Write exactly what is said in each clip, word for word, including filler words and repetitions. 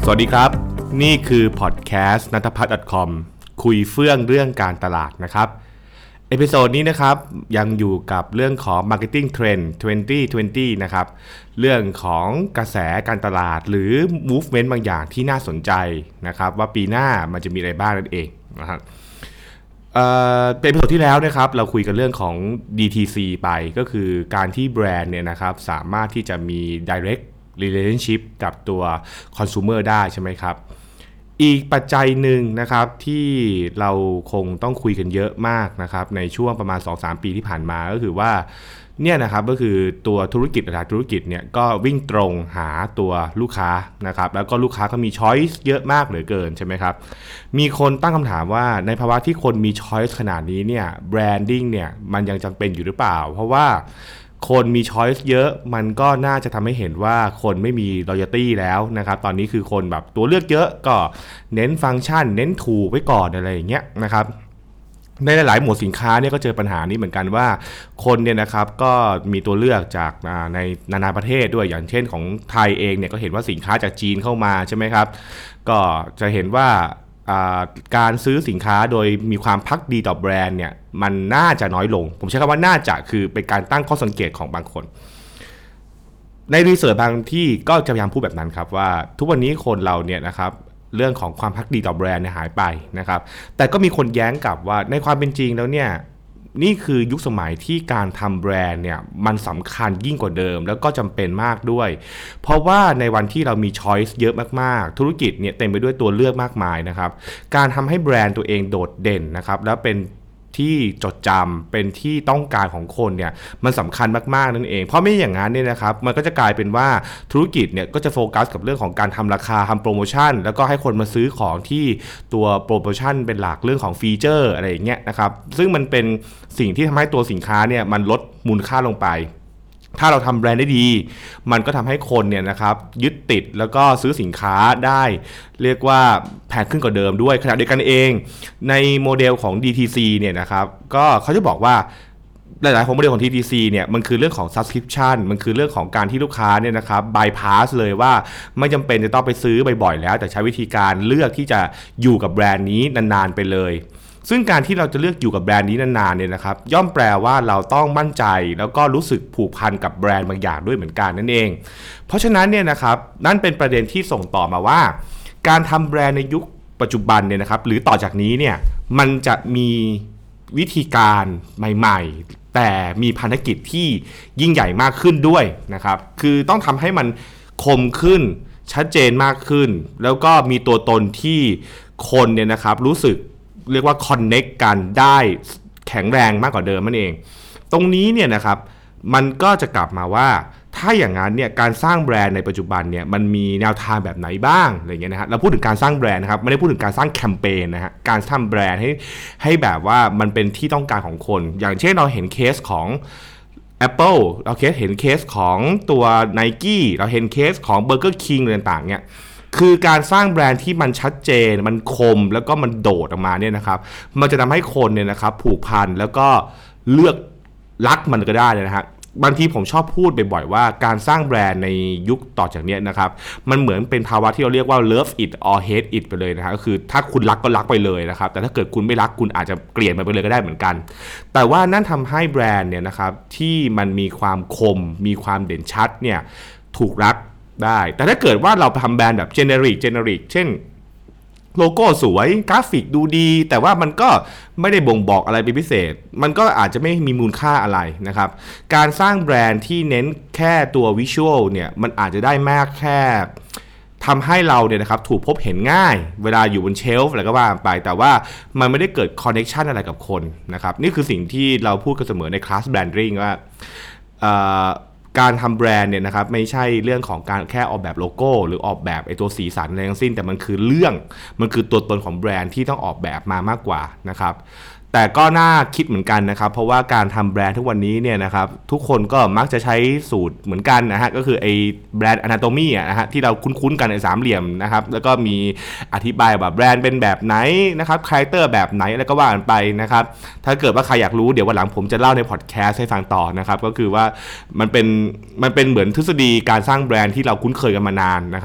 สวัสดีครับนี่คือพอดแคสต์ นัทพัฒน์ .com คุยเฟื่องเรื่องการตลาดนะครับเอพิโซดนี้นะครับยังอยู่กับเรื่องของ Marketing Trend ยี่สิบยี่สิบนะครับเรื่องของกระแสการตลาดหรือ Movement บางอย่างที่น่าสนใจนะครับว่าปีหน้ามันจะมีอะไรบ้างนั่นเองนะครับเอ่อเป็นเอพิโซดที่แล้วนะครับเราคุยกันเรื่องของ ดี ที ซี ไปก็คือการที่แบรนด์เนี่ยนะครับสามารถที่จะมี Direct relationship กับตัว consumer ได้ใช่ไหมครับอีกปัจจัยหนึ่งนะครับที่เราคงต้องคุยกันเยอะมากนะครับในช่วงประมาณ สองถึงสาม ปีที่ผ่านมาก็คือว่าเนี่ยนะครับก็คือตัวธุรกิจหลายธุรกิจเนี่ยก็วิ่งตรงหาตัวลูกค้านะครับแล้วก็ลูกค้าก็มี choice เยอะมากเหลือเกินใช่ไหมครับมีคนตั้งคำถามว่าในภาวะที่คนมี choice ขนาดนี้เนี่ย branding เนี่ยมันยังจำเป็นอยู่หรือเปล่าเพราะว่าคนมี choice เยอะมันก็น่าจะทำให้เห็นว่าคนไม่มี loyalty แล้วนะครับตอนนี้คือคนแบบตัวเลือกเยอะก็เน้นฟังก์ชันเน้นถูกไว้ก่อนอะไรอย่างเงี้ยนะครับในหลายๆหมวดสินค้าเนี่ยก็เจอปัญหานี้เหมือนกันว่าคนเนี่ยนะครับก็มีตัวเลือกจากในนานาประเทศด้วยอย่างเช่นของไทยเองเนี่ยก็เห็นว่าสินค้าจากจีนเข้ามาใช่ไหมครับก็จะเห็นว่าการซื้อสินค้าโดยมีความภักดีต่อแบรนด์เนี่ยมันน่าจะน้อยลงผมใช้คำว่าน่าจะคือเป็นการตั้งข้อสังเกตของบางคนในรีเสิร์ชบางที่ก็จะพยายามพูดแบบนั้นครับว่าทุกวันนี้คนเราเนี่ยนะครับเรื่องของความภักดีต่อแบรนด์เนี่ยหายไปนะครับแต่ก็มีคนแย้งกลับว่าในความเป็นจริงแล้วเนี่ยนี่คือยุคสมัยที่การทำแบรนด์เนี่ยมันสำคัญยิ่งกว่าเดิมแล้วก็จำเป็นมากด้วยเพราะว่าในวันที่เรามีช้อยส์เยอะมากๆธุรกิจเนี่ยเต็มไปด้วยตัวเลือกมากมายนะครับการทำให้แบรนด์ตัวเองโดดเด่นนะครับแล้วเป็นที่จดจำเป็นที่ต้องการของคนเนี่ยมันสำคัญมากๆนั่นเองเพราะไม่อย่างนั้นเนี่ยนะครับมันก็จะกลายเป็นว่าธุรกิจเนี่ยก็จะโฟกัสกับเรื่องของการทำราคาทำโปรโมชั่นแล้วก็ให้คนมาซื้อของที่ตัวโปรโมชั่นเป็นหลักเรื่องของฟีเจอร์อะไรอย่างเงี้ยนะครับซึ่งมันเป็นสิ่งที่ทำให้ตัวสินค้าเนี่ยมันลดมูลค่าลงไปถ้าเราทำแบรนด์ได้ดีมันก็ทำให้คนเนี่ยนะครับยึดติดแล้วก็ซื้อสินค้าได้เรียกว่าแพงขึ้นกว่าเดิมด้วยขณะเดียวกันเองในโมเดลของ ดี ที ซี เนี่ยนะครับก็เขาจะบอกว่าหลายๆของโมเดลของ ดี ที ซี เนี่ยมันคือเรื่องของ subscription มันคือเรื่องของการที่ลูกค้าเนี่ยนะครับ bypass เลยว่าไม่จำเป็นจะต้องไปซื้อบ่อยๆแล้วแต่ใช้วิธีการเลือกที่จะอยู่กับแบรนด์นี้นานๆไปเลยซึ่งการที่เราจะเลือกอยู่กับแบรนด์นี้นานๆเนี่ยนะครับย่อมแปลว่าเราต้องมั่นใจแล้วก็รู้สึกผูกพันกับแบรนด์บางอย่างด้วยเหมือนกันนั่นเองเพราะฉะนั้นเนี่ยนะครับนั่นเป็นประเด็นที่ส่งต่อมาว่าการทำแบรนด์ในยุคปัจจุบันเนี่ยนะครับหรือต่อจากนี้เนี่ยมันจะมีวิธีการใหม่ๆแต่มีภารกิจที่ยิ่งใหญ่มากขึ้นด้วยนะครับคือต้องทำให้มันคมขึ้นชัดเจนมากขึ้นแล้วก็มีตัวตนที่คนเนี่ยนะครับรู้สึกเรียกว่าคอนเนคกันได้แข็งแรงมากกว่าเดิมนั่นเองตรงนี้เนี่ยนะครับมันก็จะกลับมาว่าถ้าอย่างนั้นเนี่ยการสร้างแบรนด์ในปัจจุบันเนี่ยมันมีแนวทางแบบไหนบ้างอะไรเงี้ยนะฮะเราพูดถึงการสร้างแบรนด์นะครับไม่ได้พูดถึงการสร้างแคมเปญนะฮะการทำแบรนด์ให้ให้แบบว่ามันเป็นที่ต้องการของคนอย่างเช่นเราเห็นเคสของ Apple เราเคสเห็นเคสของตัว Nike เราเห็นเคสของ Burger King อะไรต่างๆเนี่ยคือการสร้างแบรนด์ที่มันชัดเจนมันคมแล้วก็มันโดดออกมาเนี่ยนะครับมันจะทำให้คนเนี่ยนะครับผูกพันแล้วก็เลือกรักมันก็ได้นะฮะบางทีผมชอบพูดบ่อยๆว่าการสร้างแบรนด์ในยุคต่อจากนี้นะครับมันเหมือนเป็นภาวะที่เราเรียกว่า love it or hate it ไปเลยนะฮะก็คือถ้าคุณรักก็รักไปเลยนะครับแต่ถ้าเกิดคุณไม่รักคุณอาจจะเกลียดมันไปเลยก็ได้เหมือนกันแต่ว่านั่นทำให้แบรนด์เนี่ยนะครับที่มันมีความคมมีความเด่นชัดเนี่ยถูกรักได้แต่ถ้าเกิดว่าเราทำแบรนด์แบบ generic generic เช่นโลโก้สวยกราฟิกดูดีแต่ว่ามันก็ไม่ได้บ่งบอกอะไรเป็นพิเศษมันก็อาจจะไม่มีมูลค่าอะไรนะครับการสร้างแบรนด์ที่เน้นแค่ตัววิชวลเนี่ยมันอาจจะได้มากแค่ทำให้เราเนี่ยนะครับถูกพบเห็นง่ายเวลาอยู่บนเชลฟ์อะไรก็ว่าไปแต่ว่ามันไม่ได้เกิดคอนเนคชันอะไรกับคนนะครับนี่คือสิ่งที่เราพูดกันเสมอในคลาสแบรนดิ้งว่าการทำแบรนด์เนี่ยนะครับไม่ใช่เรื่องของการแค่ออกแบบโลโก้หรือออกแบบไอ้ตัวสีสันอะไรทั้งสิ้นแต่มันคือเรื่องมันคือตัวตนของแบรนด์ที่ต้องออกแบบมามากกว่านะครับแต่ก็น่าคิดเหมือนกันนะครับเพราะว่าการทำแบรนด์ทุกวันนี้เนี่ยนะครับทุกคนก็มักจะใช้สูตรเหมือนกันนะฮะก็คือไอ้แบรนด์ Anatomy อ่ะนะฮะที่เราคุ้นๆกันในสามเหลี่ยมนะครับแล้วก็มีอธิบายแบบแบรนด์เป็นแบบไหนนะครับคาแรคเตอร์แบบไหนแล้วก็ว่ากันไปนะครับถ้าเกิดว่าใครอยากรู้เดี๋ยววันหลังผมจะเล่าในพอดแคสต์ให้ฟังต่อนะครับก็คือว่ามันเป็นมันเป็นเหมือนทฤษฎีการสร้างแบรนด์ที่เราคุ้นเคยกันมานานนะครับ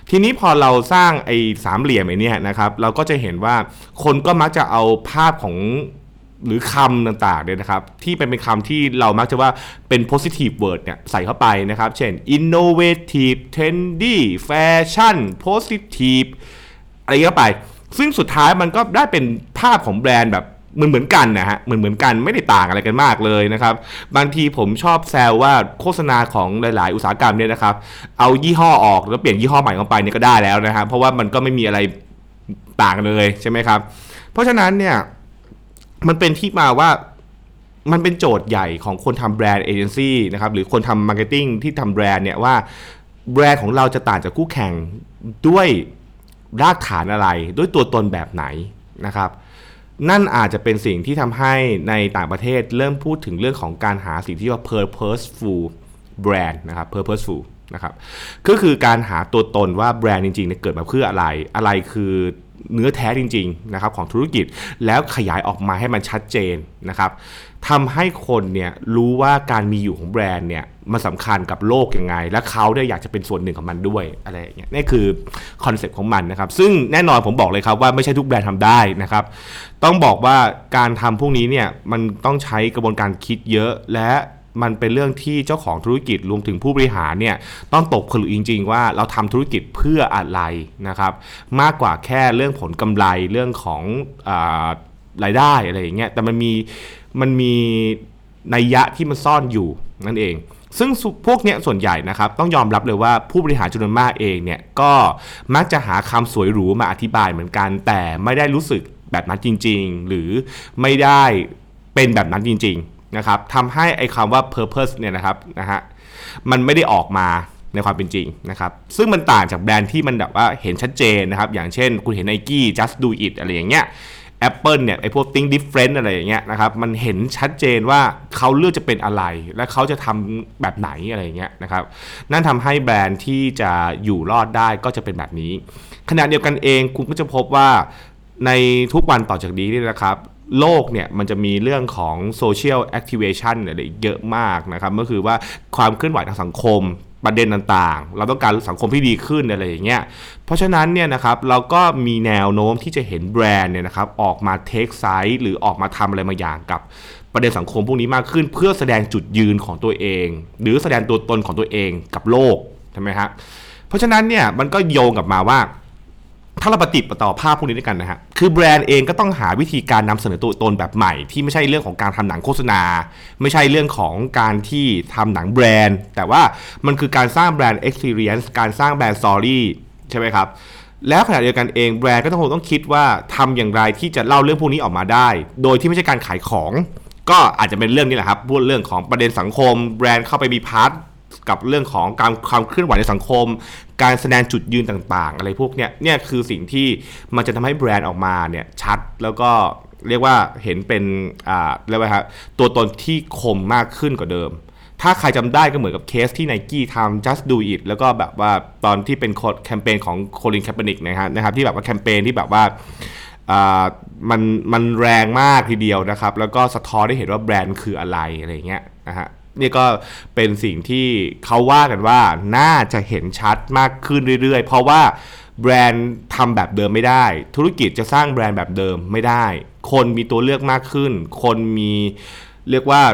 ทีนี้พอเราสร้างไอ้สามเหลี่ยมไอ้นี่นะครับเราก็จะเห็นว่าคนก็มักจะเอาภาพของหรือคำต่างๆเนี่ยนะครับที่เป็นเป็นคำที่เรามักจะว่าเป็น positive word เนี่ยใส่เข้าไปนะครับเช่น innovative trendy fashion positive อะไรเข้าไปซึ่งสุดท้ายมันก็ได้เป็นภาพของแบรนด์แบบเหมือนเหมือนกันนะฮะเหมือนเหมือนกันไม่ได้ต่างอะไรกันมากเลยนะครับบางทีผมชอบแซวว่าโฆษณาของหลายๆอุตสาหกรรมเนี่ยนะครับเอายี่ห้อออกแล้วเปลี่ยนยี่ห้อใหม่เข้าไปเนี่ยก็ได้แล้วนะครับเพราะว่ามันก็ไม่มีอะไรต่างเลยใช่ไหมครับเพราะฉะนั้นเนี่ยมันเป็นที่มาว่ามันเป็นโจทย์ใหญ่ของคนทำแบรนด์เอเจนซี่นะครับหรือคนทำมาร์เก็ตติ้งที่ทำแบรนด์เนี่ยว่าแบรนด์ของเราจะต่างจากคู่แข่งด้วยรากฐานอะไรด้วยตัวตนแบบไหนนะครับนั่นอาจจะเป็นสิ่งที่ทำให้ในต่างประเทศเริ่มพูดถึงเรื่องของการหาสิ่งที่เรียกว่า purposeful brand นะครับ purposeful นะครับก็คือการหาตัวตนว่าแบรนด์จริงๆเนี่ยเกิดมาเพื่ออะไรอะไรคือเนื้อแท้จริงๆนะครับของธุรกิจแล้วขยายออกมาให้มันชัดเจนนะครับทำให้คนเนี่ยรู้ว่าการมีอยู่ของแบรนด์เนี่ยมันสำคัญกับโลกยังไงและเขาเนี่ยอยากจะเป็นส่วนหนึ่งของมันด้วยอะไรอย่างเงี้ยนี่คือคอนเซ็ปต์ของมันนะครับซึ่งแน่นอนผมบอกเลยครับว่าไม่ใช่ทุกแบรนด์ทำได้นะครับต้องบอกว่าการทำพวกนี้เนี่ยมันต้องใช้กระบวนการคิดเยอะและมันเป็นเรื่องที่เจ้าของธุรกิจรวมถึงผู้บริหารเนี่ยต้องตกผลึกจริงๆว่าเราทำธุรกิจเพื่ออะไรนะครับมากกว่าแค่เรื่องผลกำไรเรื่องของอ่ารายได้อะไรอย่างเงี้ยแต่มันมีมันมีนัยยะที่มันซ่อนอยู่นั่นเองซึ่งพวกเนี้ยส่วนใหญ่นะครับต้องยอมรับเลยว่าผู้บริหารจำนวนมากเองเนี่ยก็มักจะหาคำสวยหรูมาอธิบายเหมือนกันแต่ไม่ได้รู้สึกแบบนั้นจริงๆหรือไม่ได้เป็นแบบนั้นจริงๆนะครับทำให้ไอ้คำว่า purpose เนี่ยนะครับนะฮะมันไม่ได้ออกมาในความเป็นจริงนะครับซึ่งมันต่างจากแบรนด์ที่มันแบบว่าเห็นชัดเจนนะครับอย่างเช่นคุณเห็น Nike just do it อะไรอย่างเงี้ยApple เนี่ยไอ้พวก think different อะไรอย่างเงี้ยนะครับมันเห็นชัดเจนว่าเขาเลือกจะเป็นอะไรและเขาจะทำแบบไหนอะไรอย่างเงี้ยนะครับนั่นทำให้แบรนด์ที่จะอยู่รอดได้ก็จะเป็นแบบนี้ขณะเดียวกันเองคุณก็จะพบว่าในทุกวันต่อจากนี้นี่นะครับโลกเนี่ยมันจะมีเรื่องของ social activation อะไรเยอะมากนะครับก็คือว่าความเคลื่อนไหวทางสังคมประเด็นต่างๆเราต้องการสังคมที่ดีขึ้นอะไรอย่างเงี้ยเพราะฉะนั้นเนี่ยนะครับเราก็มีแนวโน้มที่จะเห็นแบรนด์เนี่ยนะครับออกมาเทคไซด์หรือออกมาทำอะไรบางอย่างกับประเด็นสังคมพวกนี้มากขึ้นเพื่อแสดงจุดยืนของตัวเองหรือแสดงตัวตนของตัวเองกับโลกใช่ไหมครับเพราะฉะนั้นเนี่ยมันก็โยงกลับมาว่าถ้าเราปฏิบัติต่อภาพพวกนี้ด้วยกันนะฮะคือแบรนด์เองก็ต้องหาวิธีการนำเสนอตัวตนแบบใหม่ที่ไม่ใช่เรื่องของการทำหนังโฆษณาไม่ใช่เรื่องของการที่ทำหนังแบรนด์แต่ว่ามันคือการสร้างแบรนด์ experience การสร้างแบรนด์ story ใช่ไหมครับแล้วขณะเดียวกันเองแบรนด์ก็ต้องคงต้องคิดว่าทำอย่างไรที่จะเล่าเรื่องพวกนี้ออกมาได้โดยที่ไม่ใช่การขายของก็อาจจะเป็นเรื่องนี้แหละครับพูดเรื่องของประเด็นสังคมแบรนด์เข้าไปมีพาร์ทกับเรื่องของการความเคลื่อนไหวในสังคมการแสดงจุดยืนต่างๆอะไรพวกเนี้ยเนี่ยคือสิ่งที่มันจะทำให้แบรนด์ออกมาเนี่ยชัดแล้วก็เรียกว่าเห็นเป็นอ่าเรียกว่าครับตัวตนที่คมมากขึ้นกว่าเดิมถ้าใครจำได้ก็เหมือนกับเคสที่ Nike ทำ just do it แล้วก็แบบว่าตอนที่เป็นแคมเปญของโคลินแคปเปอร์นิกนะครับนะครับที่แบบว่าแคมเปญที่แบบว่าอ่ามันมันแรงมากทีเดียวนะครับแล้วก็สะท้อนได้เห็นว่าแบรนด์คืออะไรอะไรเงี้ยนะฮะนี่ก็เป็นสิ่งที่เขาว่ากันว่าน่าจะเห็นชัดมากขึ้นเรื่อยๆเพราะว่าแบรนด์ทำแบบเดิมไม่ได้ธุรกิจจะสร้างแบรนด์แบบเดิมไม่ได้คนมีตัวเลือกมากขึ้นคนมีเรียกว่า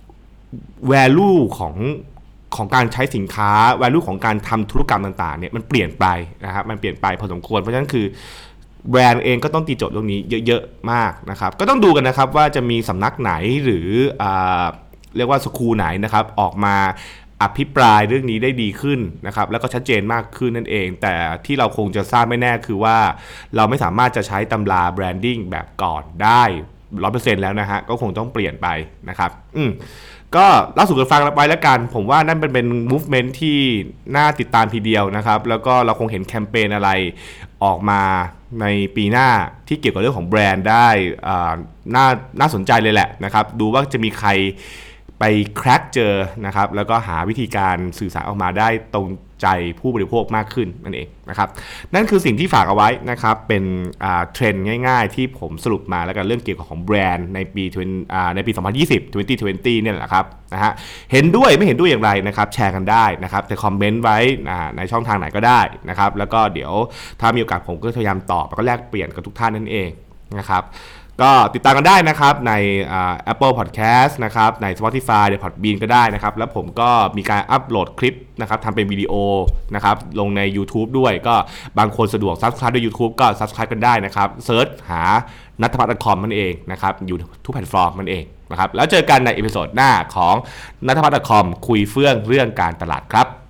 value ของของการใช้สินค้า value ของการทำธุรกรรมต่างๆเนี่ยมันเปลี่ยนไปนะครับมันเปลี่ยนไปพอสมควรเพราะฉะนั้นคือแบรนด์เองก็ต้องตีโจทย์ตรงนี้เยอะๆมากนะครับก็ต้องดูกันนะครับว่าจะมีสำนักไหนหรืออ่าเรียกว่าสคูลไหนนะครับออกมาอภิปรายเรื่องนี้ได้ดีขึ้นนะครับแล้วก็ชัดเจนมากขึ้นนั่นเองแต่ที่เราคงจะทราบไม่แน่คือว่าเราไม่สามารถจะใช้ตำราแบรนดิ้งแบบก่อนได้ ร้อยเปอร์เซ็นต์ แล้วนะฮะก็คงต้องเปลี่ยนไปนะครับอืมก็ล่าสุดกันฟังไปแล้วกันผมว่านั่นเป็นเป็น movement ที่น่าติดตามทีเดียวนะครับแล้วก็เราคงเห็นแคมเปญอะไรออกมาในปีหน้าที่เกี่ยวกับเรื่องของแบรนด์ได้อ่าน่าน่าสนใจเลยแหละนะครับดูว่าจะมีใครไปแคร็กเจอนะครับแล้วก็หาวิธีการสื่อสารออกมาได้ตรงใจผู้บริโภคมากขึ้นนั่นเองนะครับนั่นคือสิ่งที่ฝากเอาไว้นะครับเป็นเทรนด์ง่ายๆที่ผมสรุปมาแล้วกันเรื่องเกี่ยวกับของแบรนด์ในปีในปีสองพันยี่สิบ ยี่สิบยี่สิบเนี่ยแหละครับนะฮะเห็นด้วยไม่เห็นด้วยอย่างไรนะครับแชร์กันได้นะครับแต่คอมเมนต์ไว้ในช่องทางไหนก็ได้นะครับแล้วก็เดี๋ยวถ้ามีโอกาสผมก็พยายามตอบแล้วก็แลกเปลี่ยนกับทุกท่านนั่นเองนะครับก็ติดตามกันได้นะครับใน Apple Podcast นะครับใน Spotify ใน Podbean ก็ได้นะครับแล้วผมก็มีการอัปโหลดคลิปนะครับทำเป็นวิดีโอนะครับลงใน YouTube ด้วยก็บางคนสะดวก Subscribe ด้วย YouTube ก็ Subscribe กันได้นะครับเซิร์ชหา นัทพัฒน์ ดอท คอม นั่นเองนะครับอยู่ทุกแพลตฟอร์มนั่นเองนะครับแล้วเจอกันในเอพิโซดหน้าของ นัทพัฒน์ ดอท คอม คุยเฟื่องเรื่องการตลาดครับ